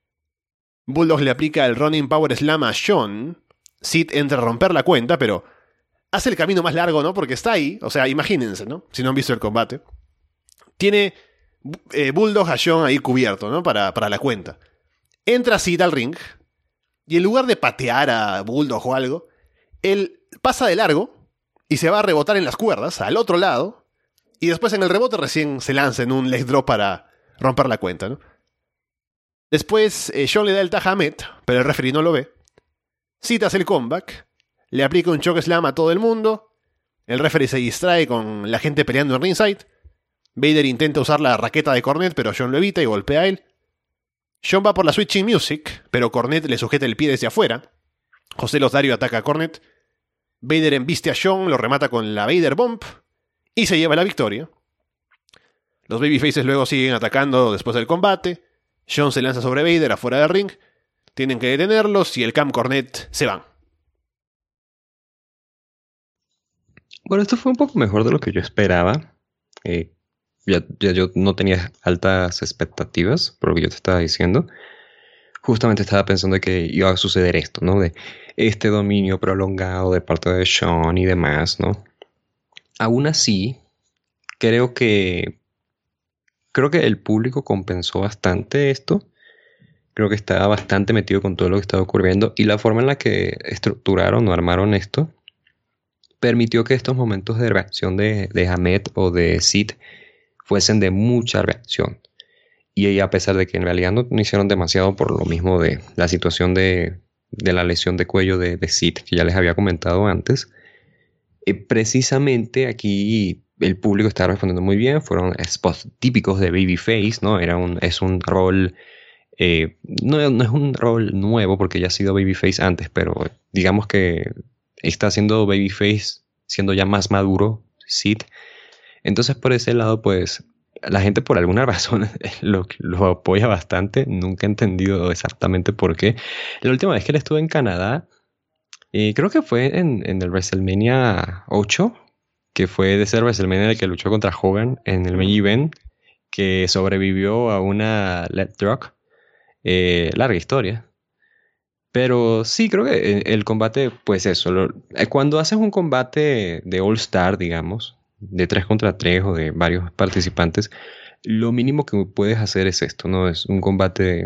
Bulldog le aplica el Running Power Slam a Shawn. Sid entra a romper la cuenta, pero hace el camino más largo, ¿no? Porque está ahí, o sea, imagínense, ¿no? Si no han visto el combate. Tiene Bulldog a Shawn ahí cubierto, ¿no? Para la cuenta. Entra Sid al ring y en lugar de patear a Bulldog o algo, él pasa de largo y se va a rebotar en las cuerdas al otro lado y después en el rebote recién se lanza en un leg drop para romper la cuenta, ¿no? Después Shawn le da el taja a Ahmed, pero el referee no lo ve. Sid hace el comeback, le aplica un choke slam a todo el mundo, el referee se distrae con la gente peleando en ringside. Vader intenta usar la raqueta de Cornette, pero Shawn lo evita y golpea a él. Shawn va por la Switching Music, pero Cornette le sujeta el pie desde afuera. José Lothario ataca a Cornette. Vader embiste a Shawn, lo remata con la Vader Bomb y se lleva la victoria. Los Babyfaces luego siguen atacando después del combate. Shawn se lanza sobre Vader afuera del ring. Tienen que detenerlos y el Cam Cornette se van. Bueno, esto fue un poco mejor de lo que yo esperaba. Ya yo no tenía altas expectativas por lo que yo te estaba diciendo. Justamente estaba pensando que iba a suceder esto, ¿no? De este dominio prolongado de parte de Shawn y demás, ¿no? Aún así, creo que el público compensó bastante esto. Creo que estaba bastante metido con todo lo que estaba ocurriendo y la forma en la que estructuraron o armaron esto permitió que estos momentos de reacción de Ahmed o de Sid fuesen de mucha reacción. Y a pesar de que en realidad no hicieron demasiado por lo mismo de la situación de la lesión de cuello de Sid, que ya les había comentado antes, precisamente aquí el público estaba respondiendo muy bien. Fueron spots típicos de Babyface, ¿no? Es un rol... no es un rol nuevo porque ya ha sido Babyface antes, pero digamos que está haciendo Babyface siendo ya más maduro Sid. Entonces por ese lado pues la gente por alguna razón lo apoya bastante. Nunca he entendido exactamente por qué. La última vez que él estuvo en Canadá, creo que fue en el WrestleMania 8, que fue de ese WrestleMania en el que luchó contra Hogan en el main event, que sobrevivió a una leg drop. Larga historia. Pero sí, creo que el combate, pues eso. Cuando haces un combate de All Star, digamos, de 3 contra 3 o de varios participantes, lo mínimo que puedes hacer es esto, ¿no? Es un combate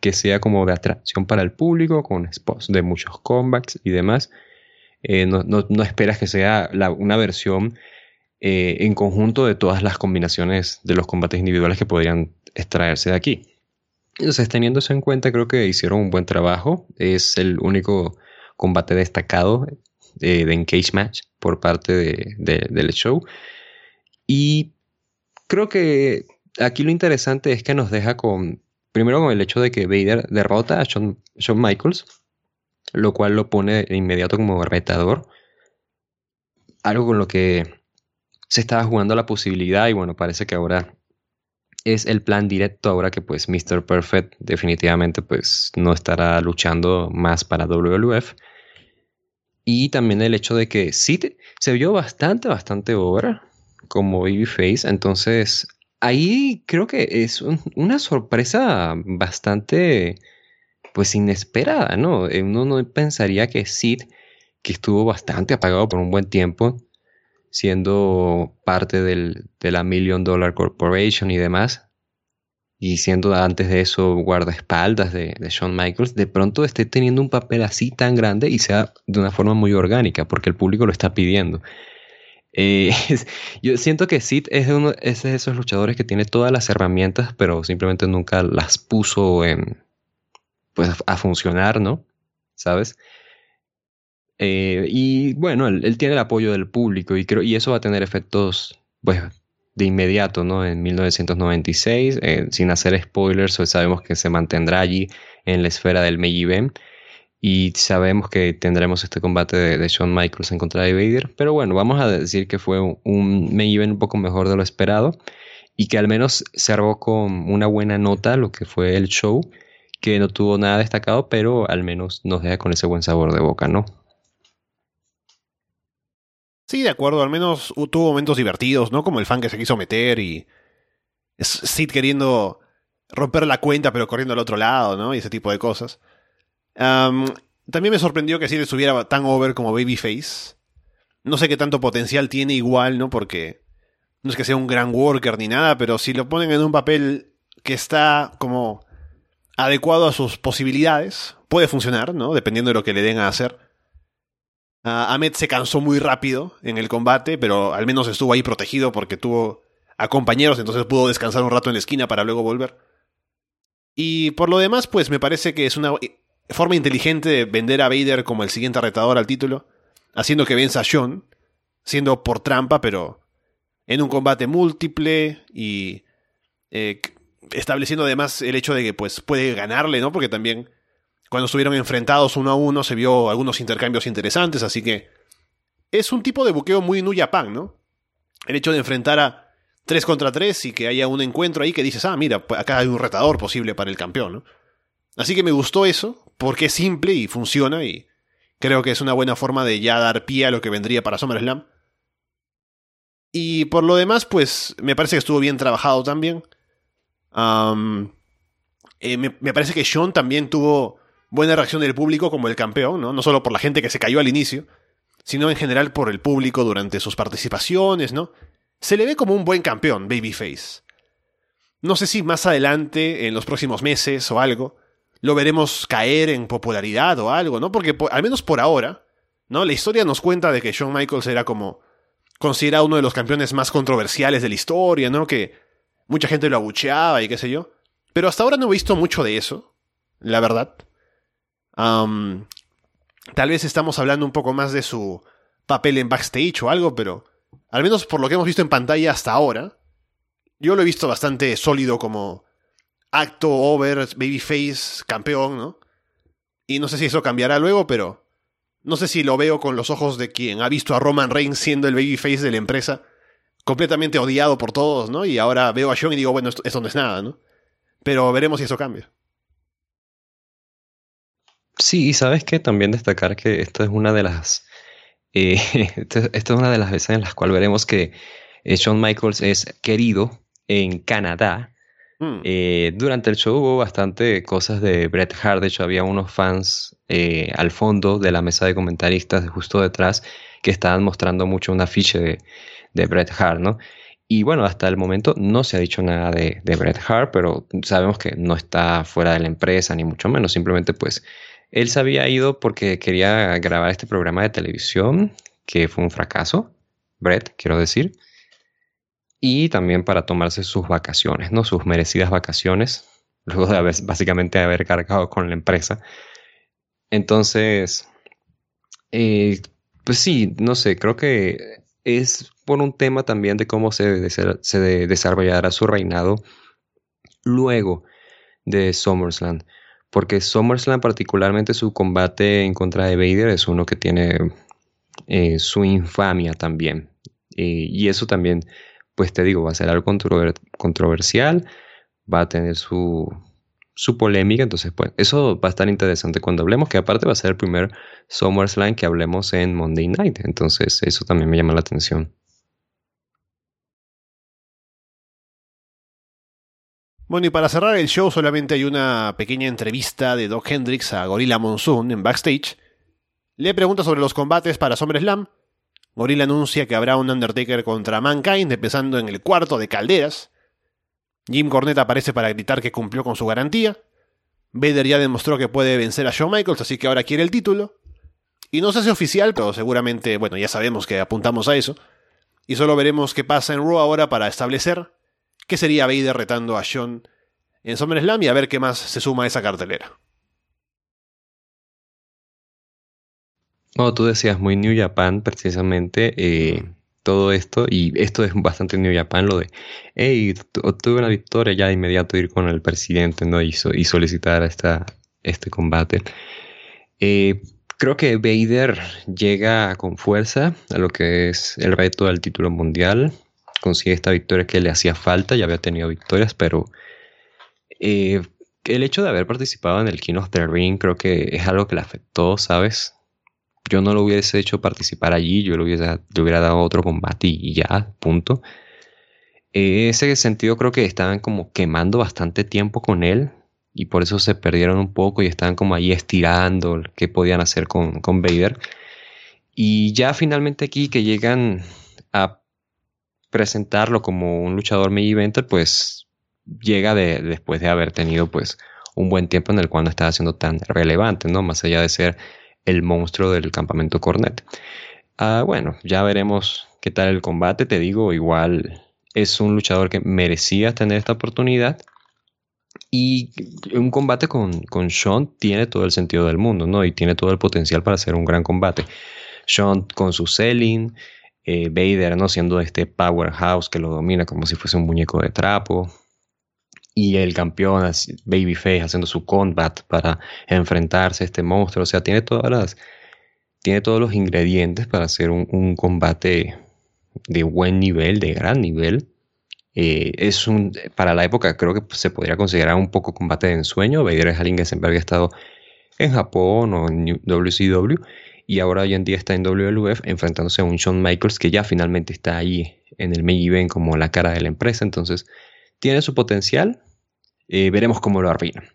que sea como de atracción para el público, con spots de muchos comebacks y demás. No esperas que sea una versión en conjunto de todas las combinaciones de los combates individuales que podrían extraerse de aquí. Entonces, teniendo eso en cuenta, creo que hicieron un buen trabajo. Es el único combate destacado de Engage Match por parte del show. Y creo que aquí lo interesante es que nos deja primero con el hecho de que Vader derrota a Shawn Michaels, lo cual lo pone de inmediato como retador. Algo con lo que se estaba jugando la posibilidad, y bueno, parece que ahora es el plan directo, ahora que pues Mr. Perfect definitivamente pues no estará luchando más para WWF. Y también el hecho de que sí se vio bastante over como babyface. Entonces ahí creo que es una sorpresa bastante pues inesperada, ¿no? Uno no pensaría que Sid, que estuvo bastante apagado por un buen tiempo, siendo parte de la $1 Million Corporation y demás, y siendo antes de eso guardaespaldas de Shawn Michaels, de pronto esté teniendo un papel así tan grande y sea de una forma muy orgánica, porque el público lo está pidiendo. Yo siento que Sid es de esos luchadores que tiene todas las herramientas, pero simplemente nunca las puso pues a funcionar, ¿no? ¿Sabes? Y bueno, él tiene el apoyo del público y eso va a tener efectos pues de inmediato, ¿no? En 1996, sin hacer spoilers, pues sabemos que se mantendrá allí en la esfera del main event y sabemos que tendremos este combate de Shawn Michaels en contra de Vader, pero bueno, vamos a decir que fue un main event un poco mejor de lo esperado y que al menos cerró con una buena nota lo que fue el show, que no tuvo nada destacado, pero al menos nos deja con ese buen sabor de boca, ¿no? Sí, de acuerdo, al menos tuvo momentos divertidos, ¿no? Como el fan que se quiso meter y Sid queriendo romper la cuenta pero corriendo al otro lado, ¿no? Y ese tipo de cosas. También me sorprendió que Sid estuviera tan over como Babyface. No sé qué tanto potencial tiene igual, ¿no? Porque no es que sea un gran worker ni nada, pero si lo ponen en un papel que está como adecuado a sus posibilidades, puede funcionar, ¿no? Dependiendo de lo que le den a hacer. Ahmed se cansó muy rápido en el combate, pero al menos estuvo ahí protegido porque tuvo a compañeros, entonces pudo descansar un rato en la esquina para luego volver. Y por lo demás, pues me parece que es una forma inteligente de vender a Vader como el siguiente retador al título, haciendo que venza a Shawn, siendo por trampa, pero en un combate múltiple y estableciendo además el hecho de que pues puede ganarle, ¿no? Porque también cuando estuvieron enfrentados 1-1 se vio algunos intercambios interesantes, así que es un tipo de buqueo muy New Japan, ¿no? El hecho de enfrentar a 3 contra 3 y que haya un encuentro ahí que dices, mira, acá hay un retador posible para el campeón, ¿no? Así que me gustó eso, porque es simple y funciona, y creo que es una buena forma de ya dar pie a lo que vendría para SummerSlam. Y por lo demás, pues me parece que estuvo bien trabajado también. Me parece que Shawn también tuvo buena reacción del público como el campeón, ¿no? No solo por la gente que se cayó al inicio, sino en general por el público durante sus participaciones, ¿no? Se le ve como un buen campeón, Babyface. No sé si más adelante, en los próximos meses o algo, lo veremos caer en popularidad o algo, ¿no? Porque al menos por ahora, ¿no? La historia nos cuenta de que Shawn Michaels era como considerado uno de los campeones más controversiales de la historia, ¿no? Que mucha gente lo abucheaba y qué sé yo. Pero hasta ahora no he visto mucho de eso, la verdad. Tal vez estamos hablando un poco más de su papel en backstage o algo, pero al menos por lo que hemos visto en pantalla hasta ahora, yo lo he visto bastante sólido como acto, over, babyface, campeón, ¿no? Y no sé si eso cambiará luego, pero no sé si lo veo con los ojos de quien ha visto a Roman Reigns siendo el babyface de la empresa, completamente odiado por todos, ¿no? Y ahora veo a Shawn y digo, bueno, esto no es nada, ¿no? Pero veremos si eso cambia. Sí, y sabes que también destacar que esto es una de las esto es una de las veces en las cuales veremos que Shawn Michaels es querido en Canadá. Durante el show hubo bastante cosas de Bret Hart. De hecho, había unos fans al fondo de la mesa de comentaristas, justo detrás, que estaban mostrando mucho un afiche de Bret Hart, ¿no? Y bueno, hasta el momento no se ha dicho nada de Bret Hart, pero sabemos que no está fuera de la empresa, ni mucho menos. Simplemente pues él se había ido porque quería grabar este programa de televisión, que fue un fracaso, Bret, quiero decir. Y también para tomarse sus vacaciones, ¿no? Sus merecidas vacaciones, luego de básicamente haber cargado con la empresa. Entonces, pues sí, no sé, creo que es por un tema también de cómo se desarrollará su reinado luego de SummerSlam. Porque SummerSlam, particularmente su combate en contra de Vader, es uno que tiene su infamia también. Y eso también, pues te digo, va a ser algo controversial, va a tener su polémica, entonces pues eso va a estar interesante cuando hablemos, que aparte va a ser el primer SummerSlam que hablemos en Monday Night, entonces eso también me llama la atención. Bueno, y para cerrar el show solamente hay una pequeña entrevista de Doc Hendrix a Gorilla Monsoon en backstage. Le pregunta sobre los combates para SummerSlam. Gorilla anuncia que habrá un Undertaker contra Mankind, empezando en el cuarto de calderas. Jim Cornette aparece para gritar que cumplió con su garantía. Vader ya demostró que puede vencer a Shawn Michaels, así que ahora quiere el título. Y no se hace oficial, pero seguramente, bueno, ya sabemos que apuntamos a eso. Y solo veremos qué pasa en Raw ahora para establecer qué sería Vader retando a Shawn en SummerSlam y a ver qué más se suma a esa cartelera. Como tú decías, muy New Japan precisamente todo esto, y esto es bastante New Japan, lo de, hey, obtuve una victoria, ya de inmediato ir con el presidente, ¿no? y solicitar este combate. Creo que Vader llega con fuerza a lo que es el reto del título mundial, consigue esta victoria que le hacía falta, ya había tenido victorias, pero el hecho de haber participado en el King of the Ring creo que es algo que le afectó, ¿sabes? Yo no lo hubiese hecho participar allí, yo le hubiera dado otro combate y ya, punto. En ese sentido creo que estaban como quemando bastante tiempo con él y por eso se perdieron un poco y estaban como ahí estirando qué podían hacer con Vader. Y ya finalmente aquí que llegan a presentarlo como un luchador main eventer, pues llega después de haber tenido pues un buen tiempo en el cual no estaba siendo tan relevante, ¿no? Más allá de ser el monstruo del campamento Cornette. Bueno, ya veremos qué tal el combate. Te digo, igual es un luchador que merecía tener esta oportunidad. Y un combate con Shawn tiene todo el sentido del mundo, ¿no? Y tiene todo el potencial para ser un gran combate. Shawn con su selling, Vader, ¿no? Siendo este powerhouse que lo domina como si fuese un muñeco de trapo. Y el campeón Babyface haciendo su combat para enfrentarse a este monstruo. O sea, tiene todos los ingredientes para hacer un combate de buen nivel, de gran nivel. Para la época creo que se podría considerar un poco combate de ensueño. Vader es alguien que siempre había estado en Japón o en WCW y ahora hoy en día está en WWF enfrentándose a un Shawn Michaels que ya finalmente está ahí en el main event como la cara de la empresa. Entonces tiene su potencial. Veremos cómo lo arruinan.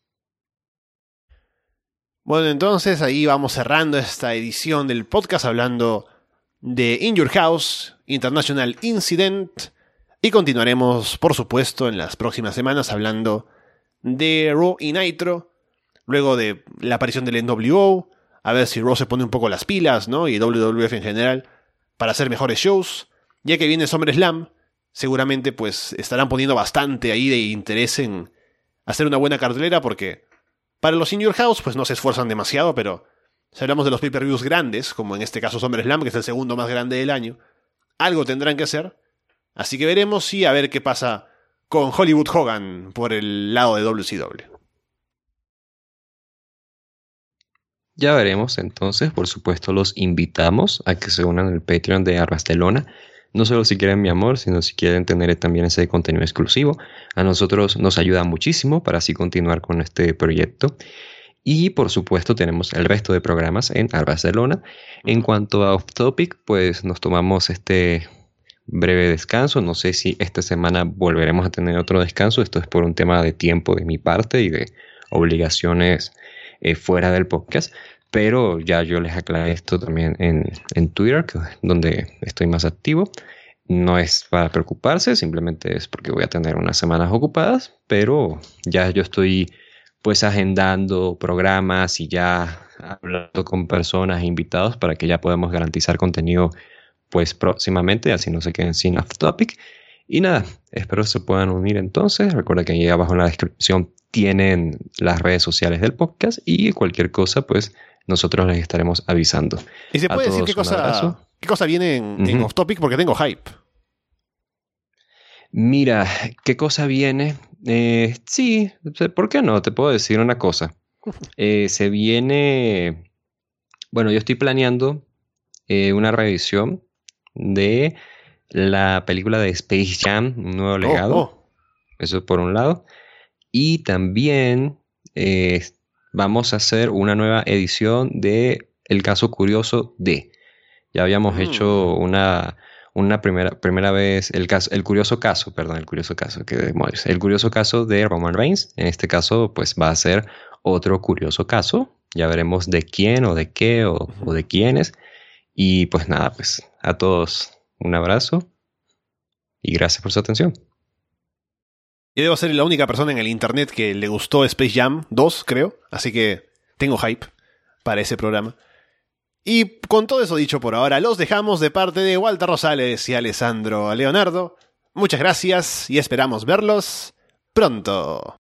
Bueno, entonces ahí vamos cerrando esta edición del podcast hablando de In Your House, International Incident, y continuaremos, por supuesto, en las próximas semanas hablando de Raw y Nitro, luego de la aparición del NWO, a ver si Raw se pone un poco las pilas, ¿no? Y WWF en general, para hacer mejores shows, ya que viene SummerSlam. Seguramente pues estarán poniendo bastante ahí de interés en hacer una buena cartelera porque para los In Your House pues no se esfuerzan demasiado, pero si hablamos de los pay-per-views grandes, como en este caso SummerSlam, que es el segundo más grande del año, algo tendrán que hacer. Así que veremos y a ver qué pasa con Hollywood Hogan por el lado de WCW. Ya veremos entonces, por supuesto los invitamos a que se unan al Patreon de Arbastelona. No solo si quieren mi amor, sino si quieren tener también ese contenido exclusivo. A nosotros nos ayuda muchísimo para así continuar con este proyecto. Y por supuesto tenemos el resto de programas en Barcelona. En cuanto a Off Topic, pues nos tomamos este breve descanso. No sé si esta semana volveremos a tener otro descanso. Esto es por un tema de tiempo de mi parte y de obligaciones fuera del podcast. Pero ya yo les aclaré esto también en Twitter, donde estoy más activo. No es para preocuparse, simplemente es porque voy a tener unas semanas ocupadas, pero ya yo estoy pues agendando programas y ya hablando con personas e invitados para que ya podamos garantizar contenido pues próximamente, así no se queden sin off topic. Y nada, espero se puedan unir entonces. Recuerda que ahí abajo en la descripción tienen las redes sociales del podcast y cualquier cosa pues nosotros les estaremos avisando. ¿Y se A puede decir todos un abrazo. qué cosa viene en Ujú. Off Topic? Porque tengo hype. Mira, ¿qué cosa viene? Sí, ¿por qué no? Te puedo decir una cosa. Se viene, bueno, yo estoy planeando una revisión de la película de Space Jam, Un Nuevo Oh, Legado. oh. Eso por un lado. Y también vamos a hacer una nueva edición de El Caso Curioso de. Ya habíamos hecho una primera vez el curioso caso, perdón, el curioso caso, que demonios, el curioso caso de Roman Reigns. En este caso, pues va a ser otro curioso caso. Ya veremos de quién o de qué o de quiénes. Y pues nada, pues a todos un abrazo y gracias por su atención. Yo debo ser la única persona en el internet que le gustó Space Jam 2, creo. Así que tengo hype para ese programa. Y con todo eso dicho por ahora, los dejamos de parte de Walter Rosales y Alessandro Leonardo. Muchas gracias y esperamos verlos pronto.